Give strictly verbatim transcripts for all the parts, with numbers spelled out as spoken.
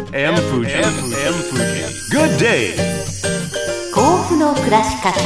M 富士 Good day 甲府の暮らし方。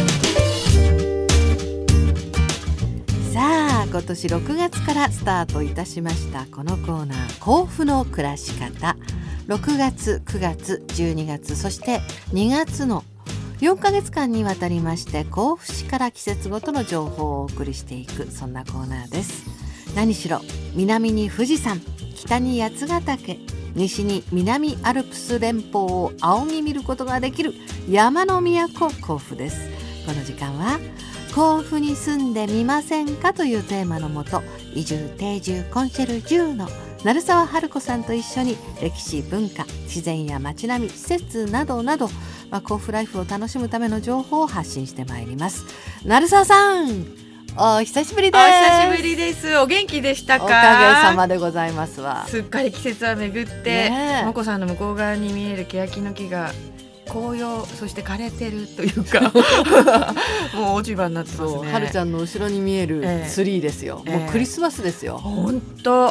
さあ今年ろくがつからスタートいたしましたこのコーナー、甲府の暮らし方。ろくがつ、くがつ、じゅうにがつ、そしてにがつのよんかげつかんにわたりまして甲府市から季節ごとの情報をお送りしていく、そんなコーナーです。何しろ南に富士山、北に八ヶ岳、西に南アルプス連峰を仰ぎ見ることができる山の都甲府です。この時間は甲府に住んでみませんかというテーマのもと、移住定住コンシェルジュの鳴沢春子さんと一緒に歴史、文化、自然や街並み、施設などなど、まあ、甲府ライフを楽しむための情報を発信してまいります。鳴沢さん、お久しぶりです。 お久しぶりです。お元気でしたか？ おかげさまでございますわ。 すっかり季節は巡って、もこさんの向こう側に見える欅の木が紅葉、そして枯れてるというかもう落ち葉になってますね。 はるちゃんの後ろに見えるツリーですよ、えー、もうクリスマスですよ。 本当、うん、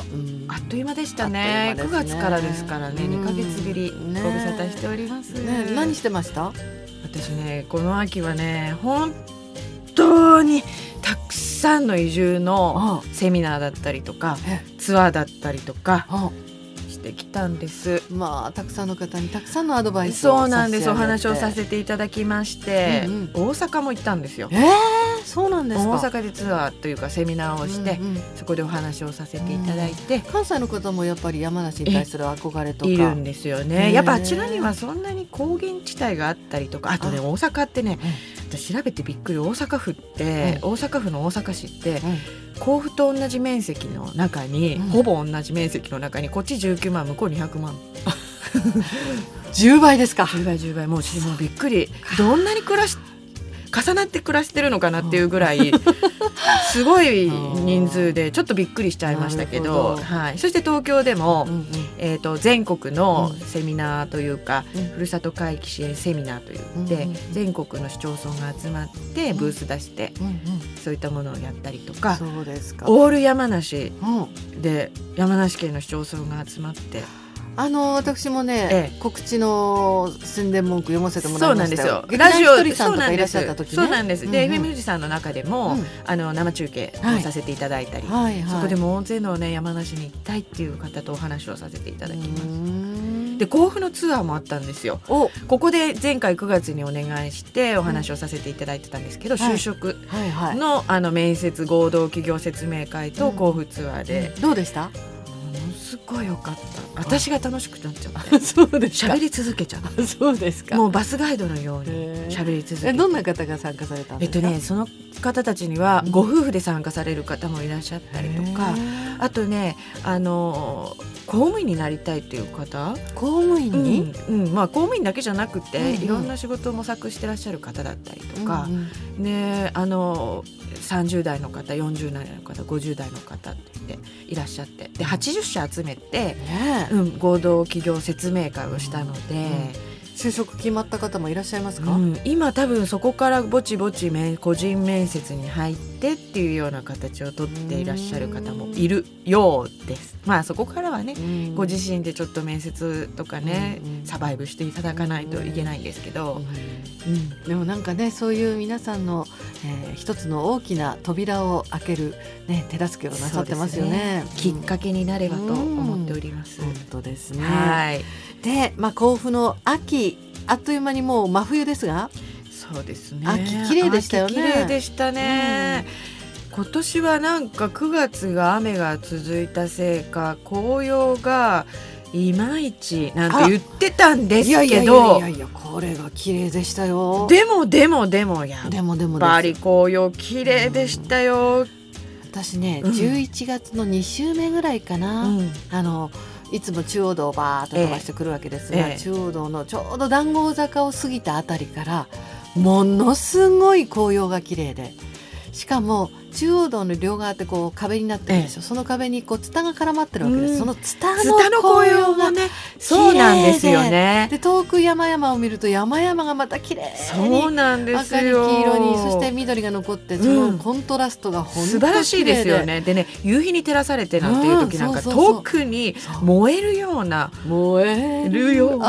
あっという間でしたね。くがつからですからね、にかげつぶり、ご無沙汰しております、 ね、何してました？ 私ね、この秋はね、本当にたくさんの移住のセミナーだったりとかツアーだったりとかしてきたんです。 まあたくさんの方にたくさんのアドバイスを、 そうなんです。お話をさせていただきまして、うんうん、大阪も行ったんですよ。 えー、そうなんですか。 大阪でツアーというかセミナーをして、うんうん、そこでお話をさせていただいて、うん、 関西の方もやっぱり山梨に対する憧れとかいるんですよね。やっぱあちらにはそんなに高原地帯があったりとか、あとね、大阪ってね、うん、私調べてびっくり、大阪府って、うん、大阪府の大阪市って、うん、甲府と同じ面積の中に、うん、ほぼ同じ面積の中にこっちじゅうきゅうまん、向こうにひゃくまんじゅうばいですか。 じゅうばいじゅうばい、もうもうびっくり。どんなに暮らし重なって暮らしてるのかなっていうぐらいすごい人数でちょっとびっくりしちゃいましたけど、はい、そして東京でも、うんうん、えーと、全国のセミナーというか、うん、ふるさと回帰支援セミナーといって、うんうん、全国の市町村が集まってブース出して、うんうん、そういったものをやったりとか、 そうですか。 オール山梨で山梨県の市町村が集まって、 あの私もね、ええ、告知の宣伝文句読ませてもらいましたよ。 そうなんですよ。ラジオ、 さんとかいらっしゃった時ね。 そうなんです。で、エフエム 富士山の中でも、うん、あの生中継をさせていただいたり、はいはいはい、そこでも大勢のね、山梨に行きたいっていう方とお話をさせていただきます。で、甲府のツアーもあったんですよ。ここで前回くがつにお願いしてお話をさせていただいてたんですけど、うん、就職の、はいはいはい、あの面接合同企業説明会と甲府ツアーで、 うん、どうでした？ すごい良かった。私が楽しくなっちゃってそうですか。 喋り続けちゃったそうですか。 もうバスガイドのように喋り続けて。 どんな方が参加されたんですか？ えっとね、その方たちにはご夫婦で参加される方もいらっしゃったりとか、あとね、あの公務員になりたいという方、 公務員に、 うんうん、まあ、公務員だけじゃなくて、うんうん、いろんな仕事を模索してらっしゃる方だったりとか、うんうん、ね、あのさんじゅうだいの方、よんじゅうだいの方、ごじゅうだいの方っていらっしゃって、ではちじゅっしゃ集めて、ね、うん、合同企業説明会をしたので、うんうん、 就職決まった方もいらっしゃいますか？ うん、今多分そこからぼちぼち個人面接に入ってっていうような形をとっていらっしゃる方もいるようです。まあそこからはね、ご自身でちょっと面接とかね、サバイブしていただかないといけないんですけど、 うん、でもなんかね、そういう皆さんの、えー、一つの大きな扉を開ける、ね、手助けをなさってますよね。 きっかけになればと思っております。 本当ですね。 はい。 で、まあ、甲府の秋、あっという間にもう真冬ですが、 そうですね、 秋綺麗でしたよね。 綺麗でしたね、うん、今年はなんかくがつが雨が続いたせいか紅葉がいまいちなんて言ってたんですけど、いやいやいやいやいや、 これが綺麗でしたよ。 でもでもでもやっぱり紅葉綺麗でしたよ、うん、 私ね、うん、じゅういちがつのに週目ぐらいかな、うん、あのいつも中央道をバーッと飛ばしてくるわけですが、ええ、中央道のちょうど談合坂を過ぎたあたりからものすごい紅葉が綺麗で、しかも中央道の両側ってこう壁になってるでしょ、ええ、その壁にこうツタが絡まってるわけです、うん、そのツタの紅葉がねそうなんですよね。 で遠く山々を見ると山々がまた綺麗にそうなんですよ、 赤に黄色にそして緑が残ってそのコントラストが本当に素晴らしいですよね。でね夕日に照らされてなんていう時なんか、うん、そうそうそう特に燃えるような燃えるよ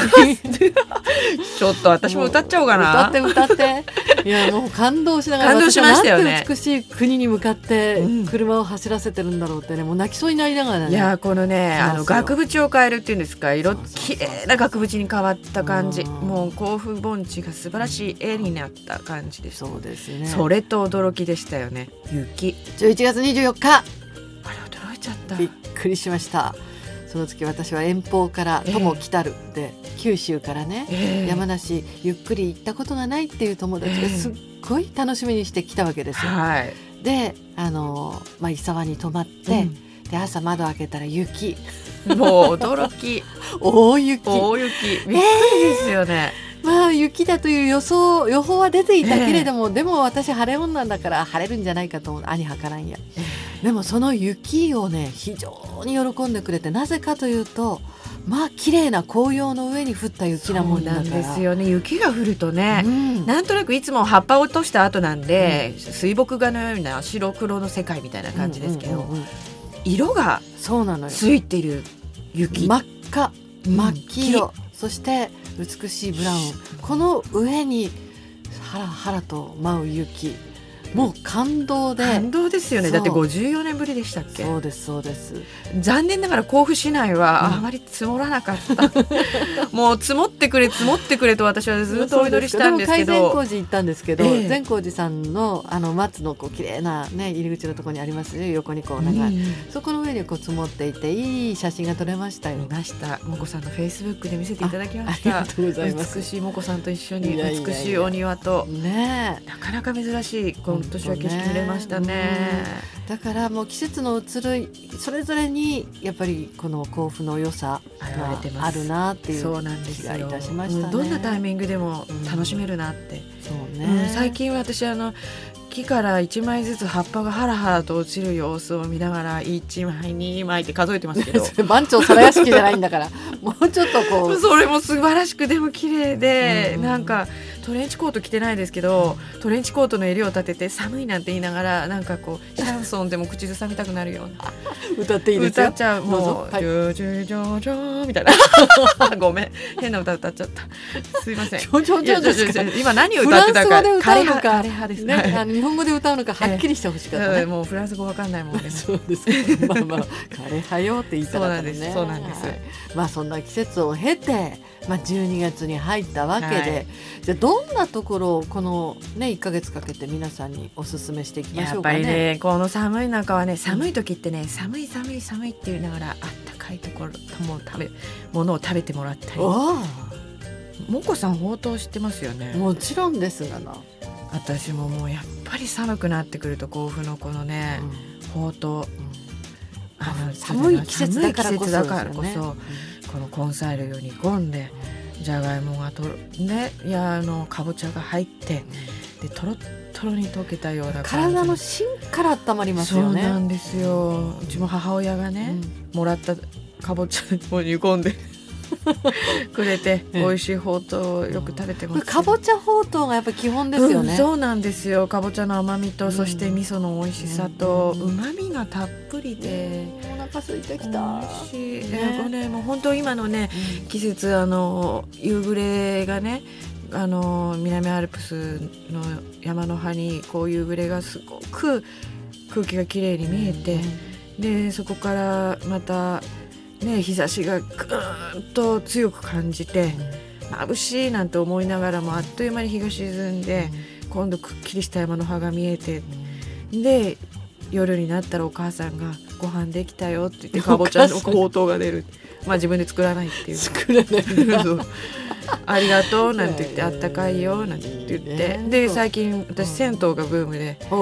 ちょっと私も歌っちゃおうかな。 歌って歌っていやもう感動しながら感動しましたよね。 なんて美しい国に向かって車を走らせてるんだろうってねもう泣きそうになりながらね。 いやこのねあの額縁を変えるっていうんですか色きれいな額縁に変わった感じ、もう甲府盆地が素晴らしい絵になった感じでした。 そうですね。 それと驚きでしたよね。雪じゅういちがつにじゅうよっかあれ驚いちゃった。 びっくりしました。その時私は遠方から友来たるで、えー、九州からね、えー、山梨ゆっくり行ったことがないっていう友達がすっごい楽しみにして来たわけですよ、はい、であの、まあ、伊沢に泊まって、うん、で朝窓開けたら雪もう驚き大雪大雪びっくりですよね、 えーまあ、雪だという予想予報は出ていたけれども、えー、でも私晴れ女だから晴れるんじゃないかと思う。兄はからんや、えー、でもその雪をね非常に喜んでくれて、なぜかというとまあ綺麗な紅葉の上に降った雪なもんだから。そうなんですよね。雪が降るとね、うん、なんとなくいつも葉っぱを落とした後なんで、うん、水墨画のような白黒の世界みたいな感じですけど、うんうんうんうん、色がついている雪、 真っ赤真っ黄色、うん、そして美しいブラウン、この上にハラハラと舞う雪、もう感動で感動ですよね。だってごじゅうよねんぶりでしたっけ。 そうですそうです。 残念ながら甲府市内はあまり積もらなかった、うん、もう積もってくれ積もってくれと私はずっとお祈りしたんですけど、 でも改善工事行ったんですけど、えー、善光寺さんのあの松のこう綺麗な、ね、入り口のところにありますね、横にこうなんか、うん、そこの上にこう積もっていていい写真が撮れましたよ。 見ました。もこさんのフェイスブックで見せていただきました。 あ, ありがとうございます。 美しいもこさんと一緒に美しいお庭と、いやいやいや、ね、なかなか珍しい今年は景色見れましたね。 だからもう季節の移るそれぞれにやっぱりこの甲府の良さがあるなっていう気がいたしましたね。 どんなタイミングでも楽しめるなって、 うんそうね、 うん、最近私あの木からいちまいずつ葉っぱがハラハラと落ちる様子を見ながらいちまいにまいって数えてますけど番長皿屋敷じゃないんだからもうちょっとこうそれも素晴らしくでも綺麗で、うん、なんかトレンチコート着てないですけどトレンチコートの襟を立てて寒いなんて言いながらなんかこうシャンソンでも口ずさみたくなるような歌っていいですよ。 歌っちゃうもう、はい、ジュジュジョジョみたいなごめん変な歌歌っちゃったすいません。 ジョジョジョですか。 今何を歌ってたかフランス語で歌うのか枯れ葉ですね、 ね、あの日本語で歌うのかはっきりしてほしかったね、 えー、もうフランス語わかんないもんねそうですかまあまあ枯葉よって言いたかったね。 そうなんです、はい、 まあそんな季節を経て、まあ、じゅうにがつに入ったわけで、はい、じゃあどんなところをこの、ね、いっかげつかけて皆さんにおすすめしていきましょうかね。 やっぱりねこの寒い中はね寒い時ってね寒い寒い寒いって言いながらあったかいところとも食べものを食べてもらったり。もこさんほうとう知ってますよね。 もちろんですがな。 私ももうやっぱり寒くなってくると甲府のこのね、うん、ほうとう、うん、 あの寒い季節だからこそ、 ね、この根菜類を煮込んでじゃがいもがとねいやあのかぼちゃが入ってでとろっとろに溶けたような感じ、 体の芯から温まりますよね。 そうなんですよ。うちも母親がね、うん、もらったかぼちゃを煮込んでくれて美味しいほうとうをよく食べてます、ね、 かぼちゃほうとうがやっぱ基本ですよね、 うん、そうなんですよ。かぼちゃの甘みと、うん、そして味噌の美味しさとうまみがたっぷりで、 うん、お腹空いてきた。 美味しい、ねね、もう本当今のね、うん、季節あの夕暮れがねあの南アルプスの山の葉にこう夕暮れがすごく空気がきれいに見えて、うん、でそこからまたね、日差しがぐーんと強く感じて、うん、眩しいなんて思いながらもあっという間に日が沈んで、うん、今度くっきりした山の葉が見えて、うん、で夜になったらお母さんがご飯できたよって言ってかぼちゃのほうとうが出るまあ自分で作らないっていう作らないありがとうなんて言ってあったかいよなんて言って、で最近私銭湯がブームで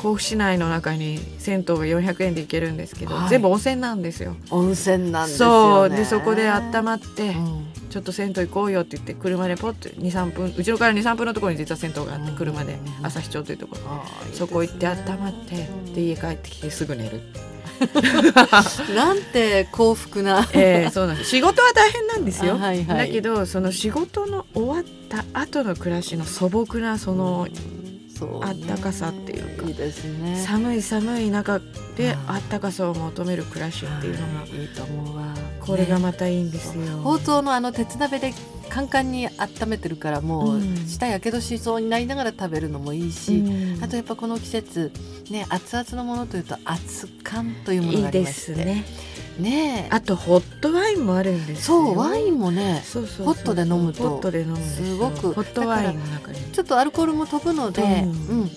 甲府市内の中に銭湯がよんひゃくえんで行けるんですけど、 はい、 全部温泉なんですよ。 温泉なんですよね。 そうでそこで温まって、 うん、 ちょっと銭湯行こうよって言って車でポッと にさんぷん、うちのから にさんぷんのところに実は銭湯があって、車で朝日町というところ、うん、そこ行って温まって、うん、で家帰ってきてすぐ寝るなんて幸福な、 えー、そうなんです。仕事は大変なんですよ、 はいはい、 だけどその仕事の終わった後の暮らしの素朴なその、うんあったかさっていうか、 いいですね、 寒い寒い中であったかさを求める暮らしっていうのがいいと思うわ。 これがまたいいんですよ。 ほうとうのあの鉄鍋でカンカンに温めてるからもう舌やけどしそうになりながら食べるのもいいし、うん、あとやっぱこの季節ね熱々のものというと熱燗というものがありまして、いいですね。ねえ、 あとホットワインもあるんですよ。 そうワインもね、 そうそうそうホットで飲むとホットで飲むんですよ。 すごくホットワインの中にちょっとアルコールも飛ぶので、うんうん、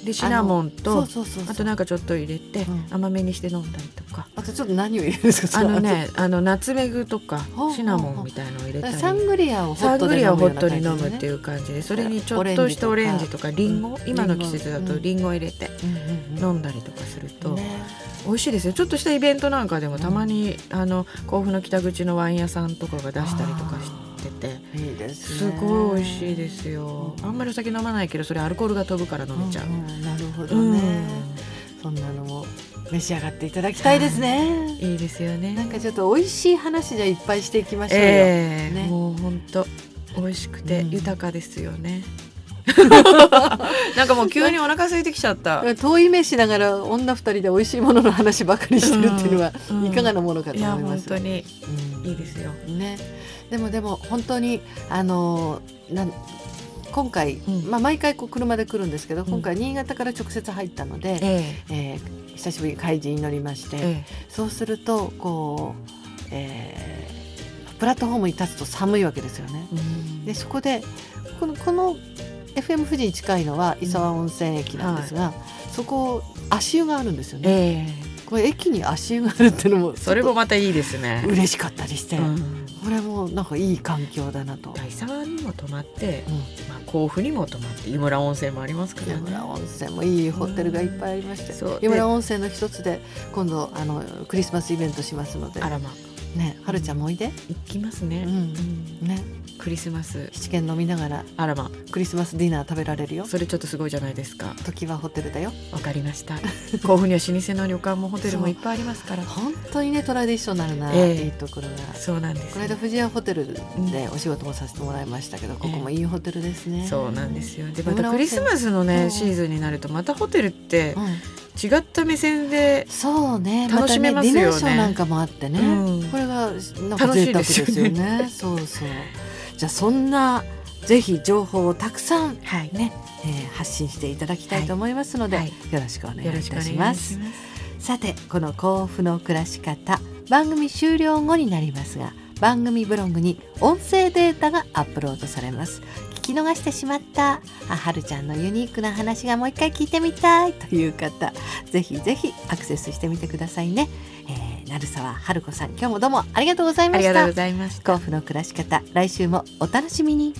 でシナモンとそうそうそうそう、 あとなんかちょっと入れて、うん、甘めにして飲んだりとか。 あとちょっと何を入れるんですか。 あのねあのナツメグとかシナモンみたいのを入れたり、 サングリアをホットで飲むような感じで、ね、サングリアをホットに飲むっていう感じで、それにちょっとしたオレンジとかリンゴ、今の季節だとリンゴを入れて飲んだりとかすると、ね、美味しいですよ。ちょっとしたイベントなんかでもたまに、うん、あの甲府の北口のワイン屋さんとかが出したりとかしてて、 いいですね、 すごい美味しいですよ。あんまりお酒飲まないけどそれアルコールが飛ぶから飲めちゃう、 うんうん、なるほどね、うん、そんなのも召し上がっていただきたいですね。 いいですよね。 なんかちょっと美味しい話じゃいっぱいしていきましょうよ、 えーね、 もう本当美味しくて豊かですよね、なんかもう急にお腹空いてきちゃった。 遠い目しながら女二人で美味しいものの話ばかりしてるっていうのは、うん、いかがなものかと思います。いや本当にいいですよ、 うん、ね。でもでも本当にあのなん今回、うんまあ、毎回こう車で来るんですけど、今回新潟から直接入ったので、うんええー、久しぶりに海神に乗りまして、ええ、そうするとこう、えー、プラットフォームに立つと寒いわけですよね、うん、でそこでこの、この エフエム 富士に近いのは伊沢温泉駅なんですが、うんはい、そこ足湯があるんですよね、えー、これ駅に足湯があるっていうのもそれもまたいいですね。 嬉しかったりして、うん、これもなんかいい環境だなと。 伊沢にも泊まって、うんまあ、甲府にも泊まって湯村温泉もありますからね。 湯村温泉もいいホテルがいっぱいありまして、うん、湯村温泉の一つで今度あのクリスマスイベントしますので、 あらまね、はるちゃんもおいで、うん、 行きますね、うんうん、ねクリスマス七軒飲みながらあらまクリスマスディナー食べられるよ。 それちょっとすごいじゃないですか。 時はホテルだよ。わかりました甲府には老舗の旅館もホテルもいっぱいありますから本当にねトラディショナルな、えー、いいところがそうなんです、ね、 この間富士屋ホテルでお仕事もさせてもらいましたけど、うん、ここもいいホテルですね、 えー、そうなんですよ。でまたクリスマスのねシーズンになるとまたホテルって違った目線でそうね楽しめますよね。 またねディナーショーなんかもあってね、うん、これがなんか贅沢ですよね。楽しいですよねそうそうじゃあそんなぜひ情報をたくさん、ねはいえー、発信していただきたいと思いますので、はい、よろしくお願いいたします。ますさてこの甲府の暮らし方番組終了後になりますが番組ブログに音声データがアップロードされます。聞き逃してしまったあはるちゃんのユニークな話がもう一回聞いてみたいという方ぜひぜひアクセスしてみてくださいね、えー、成沢春子さん今日もどうもありがとうございました。 ありがとうございました。 甲府の暮らし方来週もお楽しみに。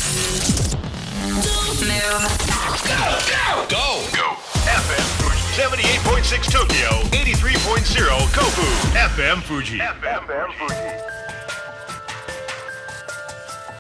セブンティーエイトポイントシックス Tokyo エイティースリーポイントゼロ Kofu エフエム Fuji エフエム Fuji